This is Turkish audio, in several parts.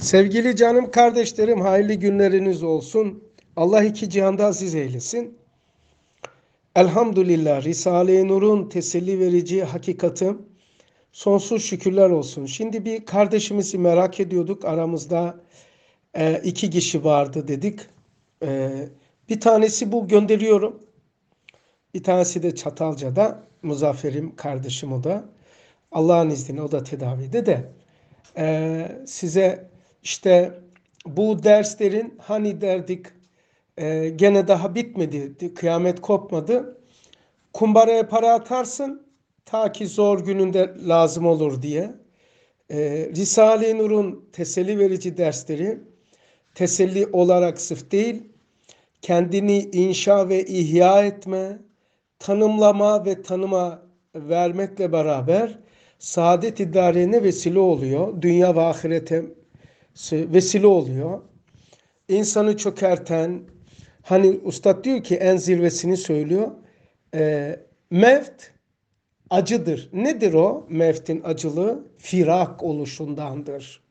Sevgili canım kardeşlerim, hayırlı günleriniz olsun. Allah iki cihanda aziz eylesin. Elhamdülillah, Risale-i Nur'un teselli verici hakikati sonsuz şükürler olsun. Şimdi bir kardeşimizi merak ediyorduk. Aramızda iki kişi vardı dedik. Bir tanesi bu, gönderiyorum. Bir tanesi de Çatalca'da. Muzaffer'im kardeşim o da. Allah'ın izniyle o da tedavide de. Size işte bu derslerin hani derdik gene daha bitmedi, kıyamet kopmadı. Kumbaraya para atarsın ta ki zor gününde lazım olur diye. Risale-i Nur'un teselli verici dersleri teselli olarak sırf değil, kendini inşa ve ihya etme, tanımlama ve tanıma vermekle beraber saadet-i darine vesile oluyor. Dünya ve ahirete vesile oluyor. İnsanı çökerten, hani Üstad diyor ki en zirvesini söylüyor. Mevt acıdır. Nedir o mevtin acılığı? Firak oluşundandır.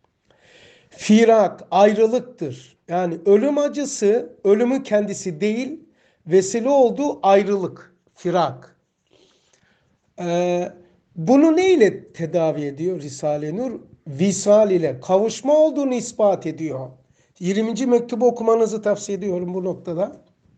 Firak ayrılıktır. Yani ölüm acısı ölümün kendisi değil, vesile olduğu ayrılık, firak. Bunu neyle tedavi ediyor Risale-i Nur? Visal ile, kavuşma olduğunu ispat ediyor. 20. mektubu okumanızı tavsiye ediyorum bu noktada.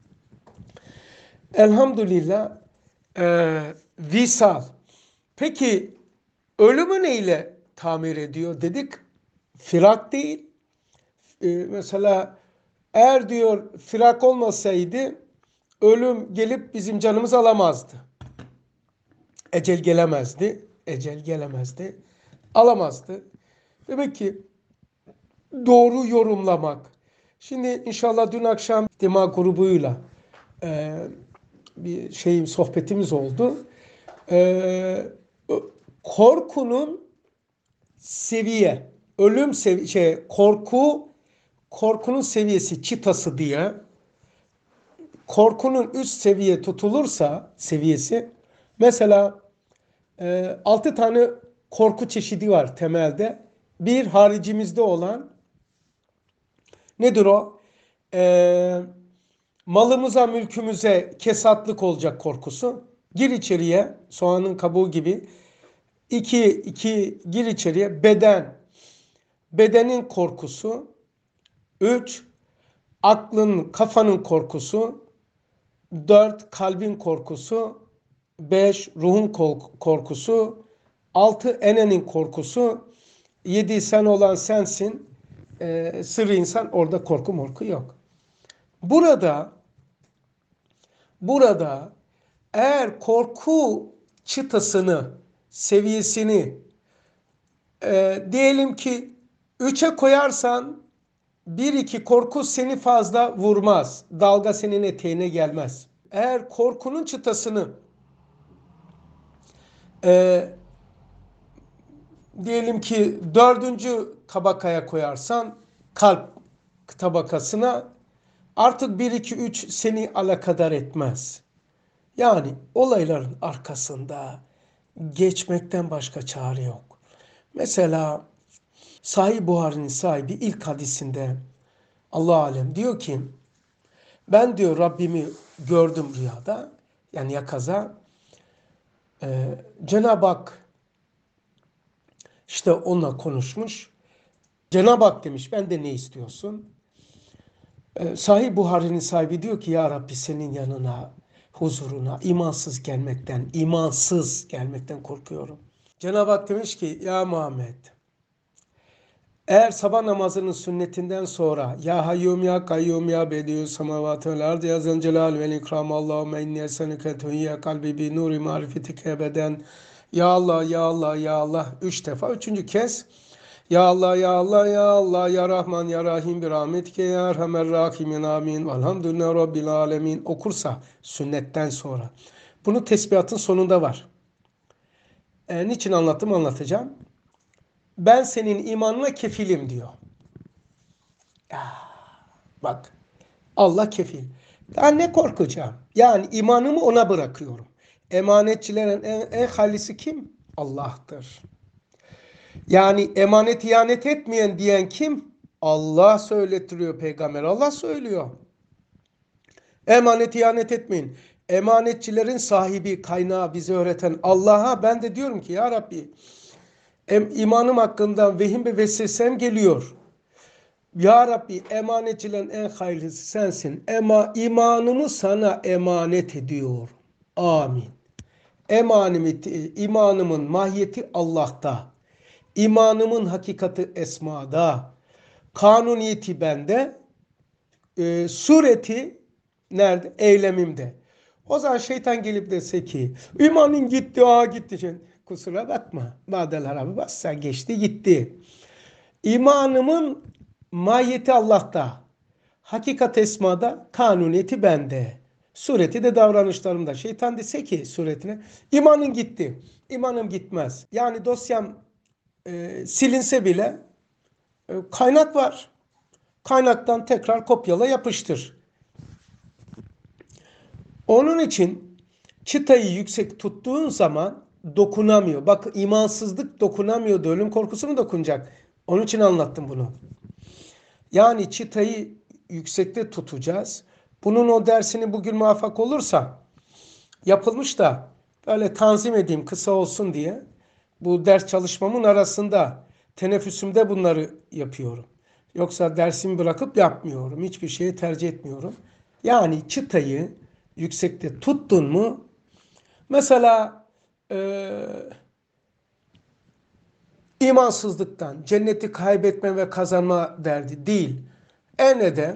Elhamdülillah visal. Peki ölümü neyle tamir ediyor dedik? Firak değil. Mesela eğer diyor firak olmasaydı ölüm gelip bizim canımızı alamazdı. Ecel gelemezdi. Ecel gelemezdi. Alamazdı. Demek ki doğru yorumlamak. Şimdi inşallah dün akşam Dima grubuyla bir sohbetimiz oldu. Korkunun seviye, korkunun seviyesi çıtası diye, korkunun üst seviye tutulursa seviyesi, mesela 6 tane korku çeşidi var temelde. Bir haricimizde olan nedir o? Malımıza, mülkümüze kesatlık olacak korkusu. Gir içeriye, soğanın kabuğu gibi. İki, gir içeriye. Bedenin korkusu. 3, kafanın korkusu. 4, kalbin korkusu. 5, ruhun korkusu. 6, enenin korkusu. 7, sen olan sensin. Sırrı insan, orada korku morku yok. Burada eğer korku çıtasını, seviyesini diyelim ki 3'e koyarsan 1-2 korku seni fazla vurmaz. Dalga senin eteğine gelmez. Eğer korkunun çıtasını diyelim ki 4. tabakaya koyarsan, kalp tabakasına, artık 1-2-3 seni alakadar etmez. Yani olayların arkasında geçmekten başka çare yok. Mesela Sahih Buhari'nin sahibi ilk hadisinde Allah alem diyor ki, ben diyor Rabbimi gördüm rüyada, yani yakaza. Cenab-ı Hak işte onunla konuşmuş. Cenab-ı Hak demiş, ben de ne istiyorsun? Sahih Buhari'nin sahibi diyor ki, ya Rabbi senin yanına, huzuruna imansız gelmekten korkuyorum. Cenab-ı Hak demiş ki, ya Muhammed, eğer sabah namazının sünnetinden sonra ya Hayyum ya Kayyum ya Bediü semavatü vel ardı ya Zelcelal vel ikram Allahümme inni esenike tuhiyye kalbi bi nuri marifetike ebeden, ya Allah ya Allah ya Allah 3 defa, 3. kez ya Allah ya Allah ya Allah ya Rahman ya Rahim bir rahmetike ya Erhamer Rahimin amin velhamdülillahi Rabbil alemin okursa sünnetten sonra. Bunu tesbihatın sonunda var. Niçin anlatacağım. Ben senin imanına kefilim diyor. Bak, Allah kefil. Daha ne korkacağım? Yani imanımı ona bırakıyorum. Emanetçilerin en halisi kim? Allah'tır. Yani emanet ihanet etmeyen diyen kim? Allah söylettiriyor, peygamber Allah söylüyor. Emanet ihanet etmeyin. Emanetçilerin sahibi, kaynağı, bize öğreten Allah'a ben de diyorum ki ya Rabbi, imanım hakkında vehim ve vesvesem geliyor. Ya Rabbi, emanetçilerin en hayırlısı sensin. İmanımı sana emanet ediyor. Amin. İmanımın mahiyeti Allah'ta. İmanımın hakikati esmada. Kanuniyeti bende. Sureti nerede? Eylemimde. O zaman şeytan gelip dese ki imanın gitti, gitti. Kusura bakma. Badel harabı bassa geçti gitti. İmanımın mahiyeti Allah'ta. Hakikat esmada, kanuniyeti bende. Sureti de davranışlarımda. Şeytan dese ki suretine imanın gitti. İmanım gitmez. Yani dosyam silinse bile kaynak var. Kaynaktan tekrar kopyala yapıştır. Onun için çıtayı yüksek tuttuğun zaman dokunamıyor. Bak imansızlık dokunamıyordu. Ölüm korkusu mu dokunacak? Onun için anlattım bunu. Yani çıtayı yüksekte tutacağız. Bunun o dersini bugün muvaffak olursa yapılmış da böyle tanzim edeyim kısa olsun diye bu ders çalışmamın arasında teneffüsümde bunları yapıyorum. Yoksa dersimi bırakıp yapmıyorum. Hiçbir şeyi tercih etmiyorum. Yani çıtayı yüksekte tuttun mu mesela imansızlıktan cenneti kaybetme ve kazanma derdi değil. De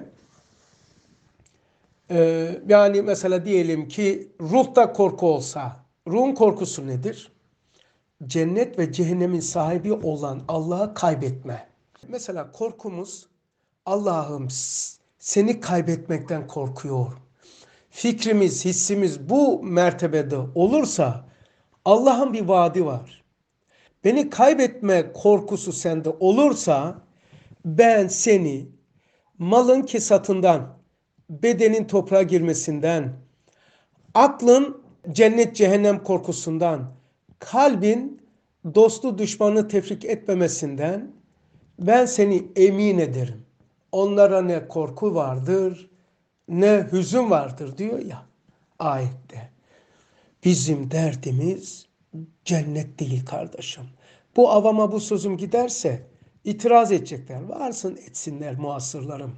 yani mesela diyelim ki ruhta korku olsa, ruhun korkusu nedir? Cennet ve cehennemin sahibi olan Allah'ı kaybetme. Mesela korkumuz Allah'ım seni kaybetmekten korkuyor. Fikrimiz, hissimiz bu mertebede olursa Allah'ın bir vaadi var. Beni kaybetme korkusu sende olursa ben seni malın kesatından, bedenin toprağa girmesinden, aklın cennet cehennem korkusundan, kalbin dostu düşmanı tefrik etmemesinden ben seni emin ederim. Onlara ne korku vardır, ne hüzün vardır diyor ya ayette. Bizim derdimiz cennet değil kardeşim. Bu avama bu sözüm giderse itiraz edecekler. Varsın etsinler muasırlarım.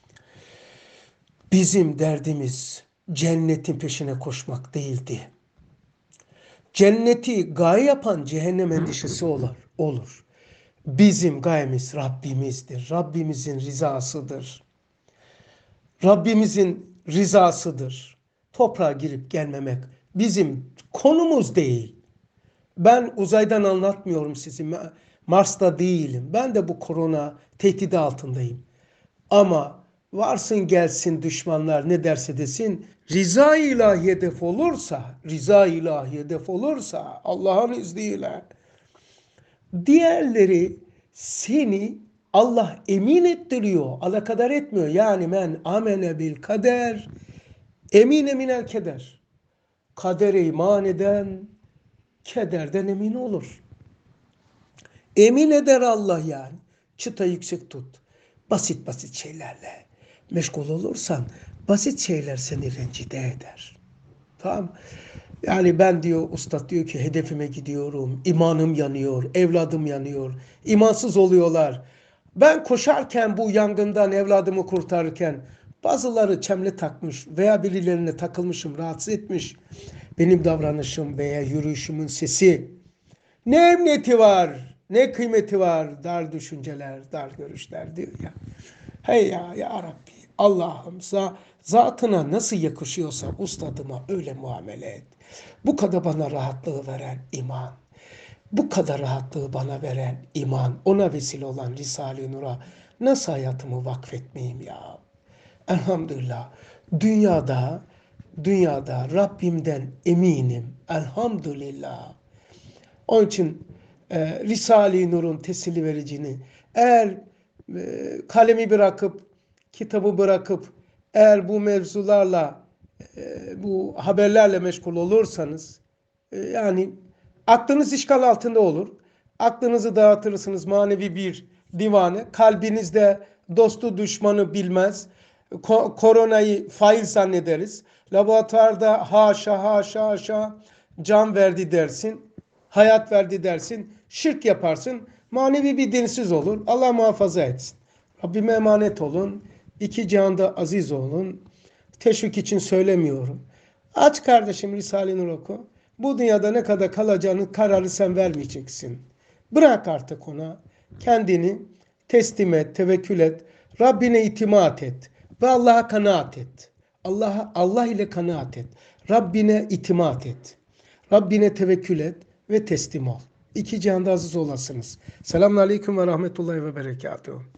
Bizim derdimiz cennetin peşine koşmak değildi. Cenneti gaye yapan cehennem endişesi olur. Bizim gayemiz Rabbimizdir. Rabbimizin rızasıdır. Rabbimizin rızasıdır. Toprağa girip gelmemek bizim konumuz değil. Ben uzaydan anlatmıyorum sizi. Mars'ta değilim. Ben de bu korona tehdidi altındayım. Ama varsın gelsin düşmanlar ne derse desin, rıza ilahi hedef olursa Allah'ın izniyle diğerleri seni Allah emin ettiriyor, alakadar etmiyor. Yani men amene bil kader, emine minel keder. Kadere iman eden kederden emin olur. Emin eder Allah yani. Çıta yüksek tut. Basit basit şeylerle meşgul olursan basit şeyler seni rencide eder. Tamam. Yani ben diyor ustad diyor ki hedefime gidiyorum. İmanım yanıyor. Evladım yanıyor. İmansız oluyorlar. Ben koşarken bu yangından evladımı kurtarırken bazıları çemle takmış veya birilerine takılmışım, rahatsız etmiş. Benim davranışım veya yürüyüşümün sesi. Ne emniyeti var, ne kıymeti var, dar düşünceler, dar görüşler diyor ya. Hey ya Rabbi, Allah'ım zatına nasıl yakışıyorsa ustadıma öyle muamele et. Bu kadar bana rahatlığı veren iman, bu kadar rahatlığı bana veren iman, ona vesile olan Risale-i Nur'a nasıl hayatımı vakfetmeyeyim ya? Elhamdülillah, dünyada Rabbimden eminim, elhamdülillah. Onun için Risale-i Nur'un teselli vericini eğer kalemi bırakıp, kitabı bırakıp eğer bu mevzularla, bu haberlerle meşgul olursanız yani aklınız işgal altında olur. Aklınızı dağıtırsınız manevi bir divane. Kalbinizde dostu düşmanı bilmez. Koronayı faiz zannederiz. Laboratuvarda haşa haşa haşa can verdi dersin. Hayat verdi dersin. Şirk yaparsın. Manevi bir dinsiz olur. Allah muhafaza etsin. Rabbime emanet olun. İki cihanda aziz olun. Teşvik için söylemiyorum. Aç kardeşim Risale-i Nur oku. Bu dünyada ne kadar kalacağını kararı sen vermeyeceksin. Bırak artık ona. Kendini teslim et, tevekkül et. Rabbine itimat et. Ve Allah'a kanaat et. Allah ile kanaat et. Rabbine itimat et. Rabbine tevekkül et ve teslim ol. İki cihanda aziz olasınız. Selamun Aleyküm ve Rahmetullahi ve Berekatuhu.